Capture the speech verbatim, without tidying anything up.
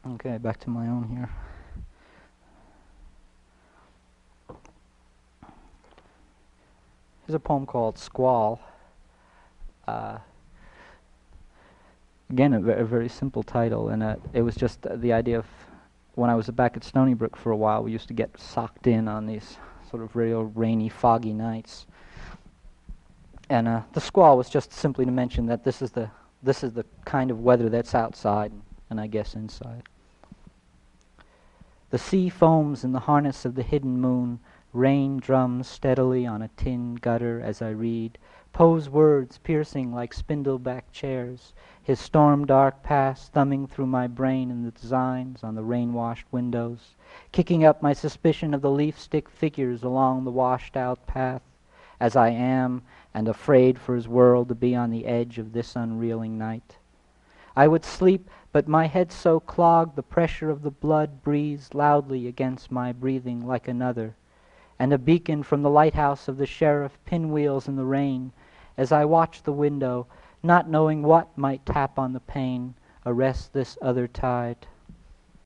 Okay, back to my own here. Here's a poem called Squall. Uh, again, a, ve- a very simple title, and uh, it was just uh, the idea of when I was back at Stony Brook for a while, we used to get socked in on these sort of real rainy, foggy nights. And uh, the squall was just simply to mention that this is the this is the kind of weather that's outside, and I guess inside. The sea foams in the harness of the hidden moon. Rain drums steadily on a tin gutter as I read. Poe's words piercing like spindle-back chairs. His storm-dark past thumbing through my brain in the designs on the rain-washed windows. Kicking up my suspicion of the leaf-stick figures along the washed-out path. As I am, and afraid for his world to be on the edge of this unreeling night. I would sleep, but my head so clogged the pressure of the blood breathes loudly against my breathing like another, and a beacon from the lighthouse of the sheriff pinwheels in the rain as I watch the window, not knowing what might tap on the pane, arrest this other tide.